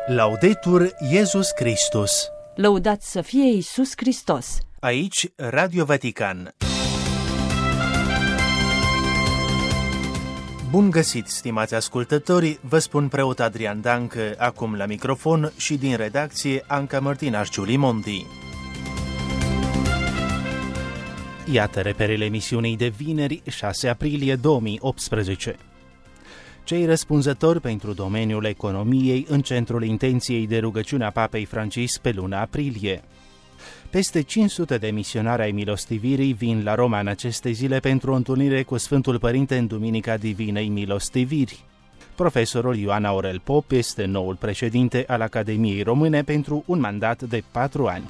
Laudetur Iesus Christus. Lăudat să fie Iisus Hristos. Aici Radio Vatican. Bun găsit, stimați ascultători, vă spun preot Adrian Dancă, acum la microfon, și din redacție Anca Mărtinaș Giulimonti. Iată reperele emisiunii de vineri, 6 aprilie 2018. Cei răspunzători pentru domeniul economiei în centrul intenției de rugăciune a Papei Francisc pe luna aprilie. Peste 500 de misionari ai milostivirii vin la Roma în aceste zile pentru o întâlnire cu Sfântul Părinte în Duminica Divinei Milostiviri. Profesorul Ioan Aurel Pop este noul președinte al Academiei Române pentru un mandat de 4 ani.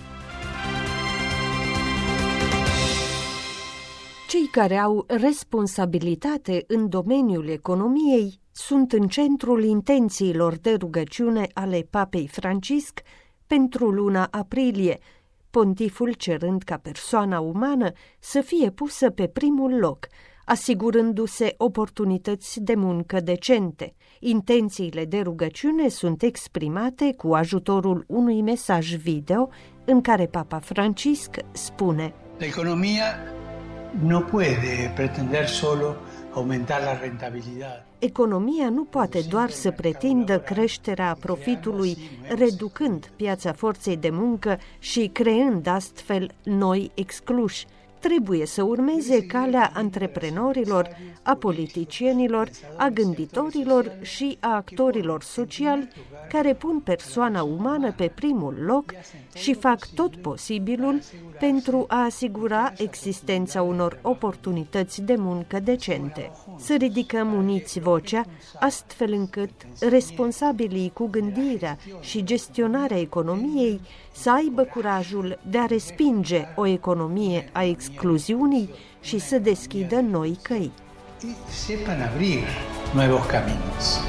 Cei care au responsabilitate în domeniul economiei sunt în centrul intențiilor de rugăciune ale Papei Francisc pentru luna aprilie, pontiful cerând ca persoana umană să fie pusă pe primul loc, asigurându-se oportunități de muncă decente. Intențiile de rugăciune sunt exprimate cu ajutorul unui mesaj video în care Papa Francisc spune: Economia nu puede pretender solo aumentar la rentabilidad. Economia nu poate doar să pretindă creșterea profitului, reducând piața forței de muncă și creând astfel noi excluși. Trebuie să urmeze calea antreprenorilor, a politicienilor, a gânditorilor și a actorilor sociali care pun persoana umană pe primul loc și fac tot posibilul pentru a asigura existența unor oportunități de muncă decente. Să ridicăm uniți vocea, astfel încât responsabilii cu gândirea și gestionarea economiei să aibă curajul de a respinge o economie a excluziunii și să deschidă noi căi. Sepan abrir nuevos caminos.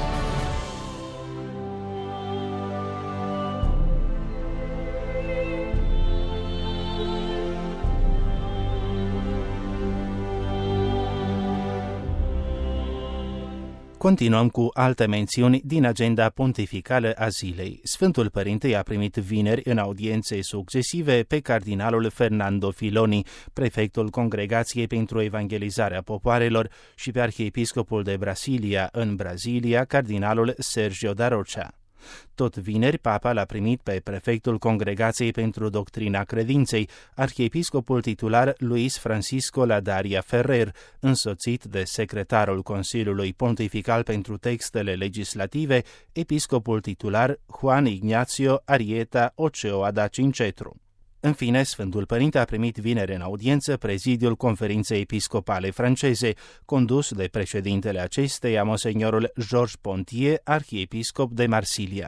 Continuăm cu alte mențiuni din agenda pontificală a zilei. Sfântul Părinte a primit vineri în audiențe succesive pe cardinalul Fernando Filoni, prefectul Congregației pentru Evangelizarea Popoarelor, și pe arhiepiscopul de Brasilia în Brazilia, cardinalul Sergio da Rocha. Tot vineri, Papa l-a primit pe prefectul Congregației pentru Doctrina Credinței, arhiepiscopul titular Luis Francisco Ladaria Ferrer, însoțit de secretarul Consiliului Pontifical pentru Textele Legislative, episcopul titular Juan Ignacio Arieta Ochoa da Cincetru. În fine, Sfântul Părinte a primit vineri în audiență prezidiul Conferinței Episcopale franceze, condus de președintele acesteia, monsignorul Georges Pontier, arhiepiscop de Marsilia.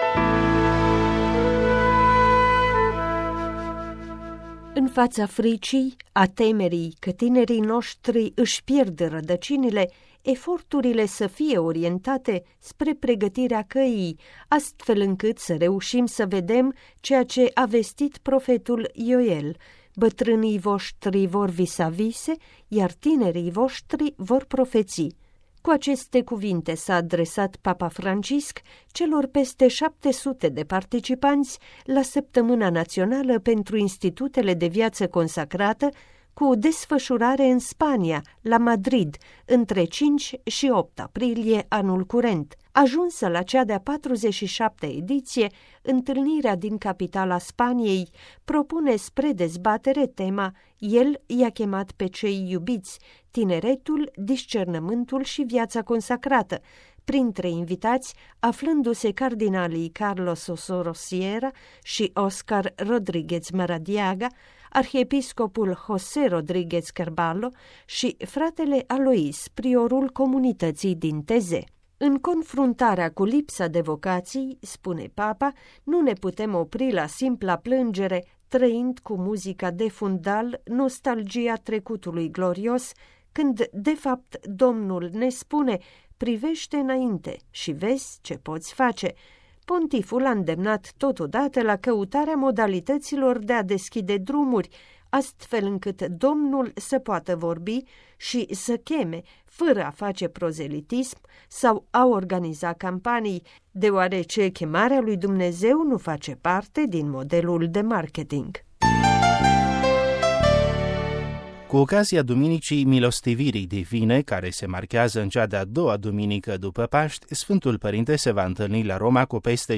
În fața fricii, a temerii că tinerii noștri își pierd rădăcinile, eforturile să fie orientate spre pregătirea căii, astfel încât să reușim să vedem ceea ce a vestit profetul Ioel: bătrânii voștri vor visa vise, iar tinerii voștri vor profeți. Cu aceste cuvinte s-a adresat Papa Francisc celor peste 700 de participanți la Săptămâna Națională pentru Institutele de Viață Consacrată, cu desfășurare în Spania, la Madrid, între 5 și 8 aprilie anul curent. Ajunsă la cea de-a 47-a ediție, întâlnirea din capitala Spaniei propune spre dezbatere tema El i-a chemat pe cei iubiți, tineretul, discernământul și viața consacrată, printre invitați aflându-se cardinalii Carlos Osoro Sierra și Oscar Rodríguez Maradiaga, arhiepiscopul José Rodríguez Carballo și fratele Alois, priorul comunității din Teze. În confruntarea cu lipsa de vocații, spune Papa, nu ne putem opri la simpla plângere, trăind cu muzica de fundal nostalgia trecutului glorios, când, de fapt, Domnul ne spune: privește înainte și vezi ce poți face. Pontiful a îndemnat totodată la căutarea modalităților de a deschide drumuri, astfel încât Domnul să poată vorbi și să cheme, fără a face prozelitism sau a organiza campanii, deoarece chemarea lui Dumnezeu nu face parte din modelul de marketing. Cu ocazia Duminicii Milostivirii Divine, care se marchează în cea de-a doua duminică după Paști, Sfântul Părinte se va întâlni la Roma cu peste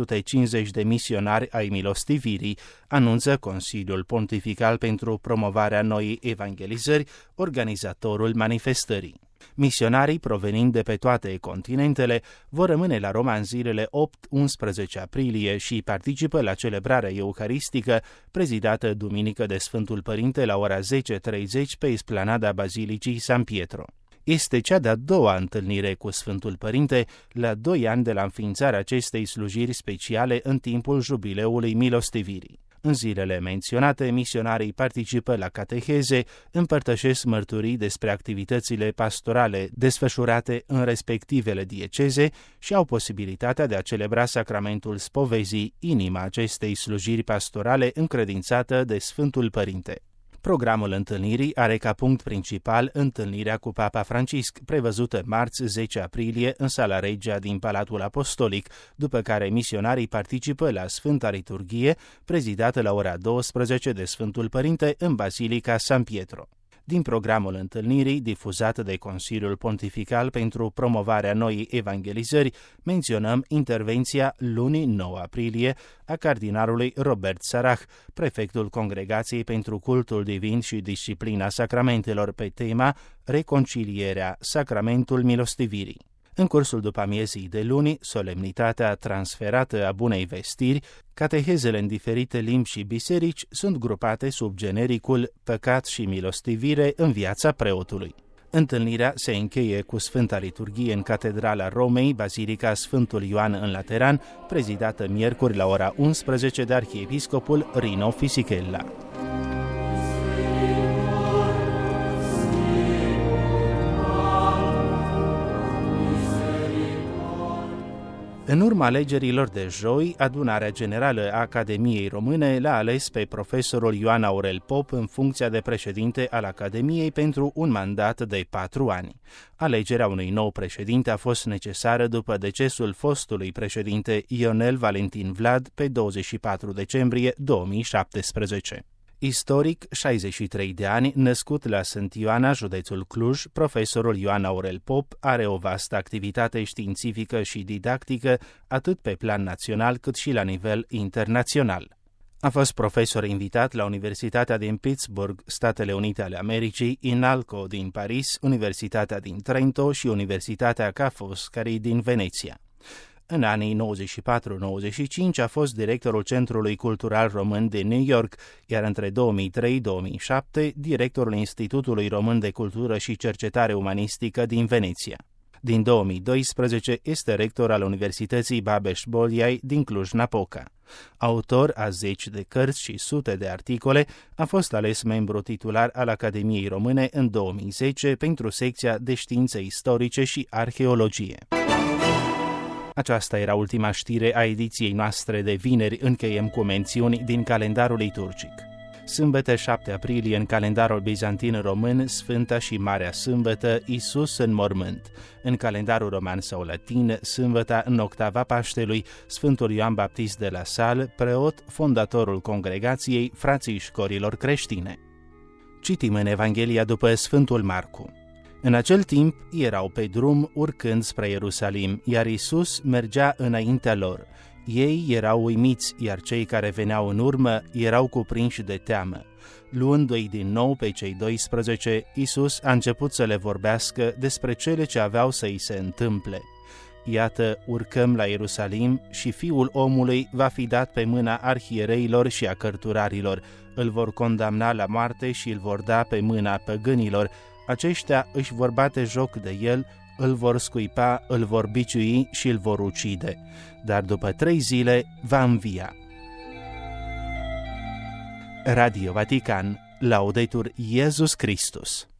550 de misionari ai Milostivirii, anunță Consiliul Pontifical pentru promovarea noii evangelizări, organizatorul manifestării. Misionarii provenind de pe toate continentele vor rămâne la Roma în zilele 8-11 aprilie și participă la celebrarea eucaristică prezidată duminică de Sfântul Părinte la ora 10:30 pe esplanada Bazilicii San Pietro. Este cea de-a doua întâlnire cu Sfântul Părinte la 2 ani de la înființarea acestei slujiri speciale în timpul jubileului Milostivirii. În zilele menționate, misionarii participă la cateheze, împărtășesc mărturii despre activitățile pastorale desfășurate în respectivele dieceze și au posibilitatea de a celebra sacramentul spovezii, inima acestei slujiri pastorale încredințată de Sfântul Părinte. Programul întâlnirii are ca punct principal întâlnirea cu Papa Francisc, prevăzută marți 10 aprilie în Sala Regia din Palatul Apostolic, după care misionarii participă la Sfânta Liturghie, prezidată la ora 12 de Sfântul Părinte în Basilica San Pietro. Din programul întâlnirii, difuzat de Consiliul Pontifical pentru promovarea noii evangelizări, menționăm intervenția luni 9 aprilie a cardinalului Robert Sarah, prefectul Congregației pentru Cultul Divin și Disciplina Sacramentelor, pe tema Reconcilierea, Sacramentul Milostivirii. În cursul după-amiezii de luni, solemnitatea transferată a Bunei Vestiri, catehezele în diferite limbi și biserici sunt grupate sub genericul Păcat și milostivire în viața preotului. Întâlnirea se încheie cu Sfânta Liturghie în Catedrala Romei, Basilica Sfântul Ioan în Lateran, prezidată miercuri la ora 11 de arhiepiscopul Rino Fisichella. În urma alegerilor de joi, Adunarea Generală a Academiei Române l-a ales pe profesorul Ioan Aurel Pop în funcția de președinte al Academiei pentru un mandat de 4 ani. Alegerea unui nou președinte a fost necesară după decesul fostului președinte Ionel Valentin Vlad pe 24 decembrie 2017. Istoric, 63 de ani, născut la Sânt Ioana, județul Cluj, profesorul Ioan Aurel Pop are o vastă activitate științifică și didactică, atât pe plan național cât și la nivel internațional. A fost profesor invitat la Universitatea din Pittsburgh, Statele Unite ale Americii, INALCO din Paris, Universitatea din Trento și Universitatea Ca' Foscari din Veneția. În anii 94-95 a fost directorul Centrului Cultural Român de New York, iar între 2003-2007 directorul Institutului Român de Cultură și Cercetare Umanistică din Veneția. Din 2012 este rector al Universității Babeș-Bolyai din Cluj-Napoca. Autor a 10 de cărți și sute de articole, a fost ales membru titular al Academiei Române în 2010 pentru secția de științe istorice și arheologie. Aceasta era ultima știre a ediției noastre de vineri, încheiem cu mențiuni din calendarul liturgic. Sâmbătă 7 aprilie în calendarul bizantin român, Sfânta și Marea Sâmbătă, Iisus în mormânt. În calendarul roman sau latin, sâmbăta în octava Paștelui, Sfântul Ioan Baptist de la Sal, preot, fondatorul congregației Frații Școrilor Creștine. Citim în Evanghelia după Sfântul Marcu. În acel timp erau pe drum urcând spre Ierusalim, iar Iisus mergea înaintea lor. Ei erau uimiți, iar cei care veneau în urmă erau cuprinși de teamă. Luându-i din nou pe cei 12, Iisus a început să le vorbească despre cele ce aveau să îi se întâmple. Iată, urcăm la Ierusalim și Fiul omului va fi dat pe mâna arhiereilor și a cărturarilor. Îl vor condamna la moarte și îl vor da pe mâna păgânilor. Aceștia își vor bate joc de el, îl vor scuipa, îl vor biciui și îl vor ucide. Dar după 3 zile va învia. Radio Vatican, Laudetur Iesus Christus.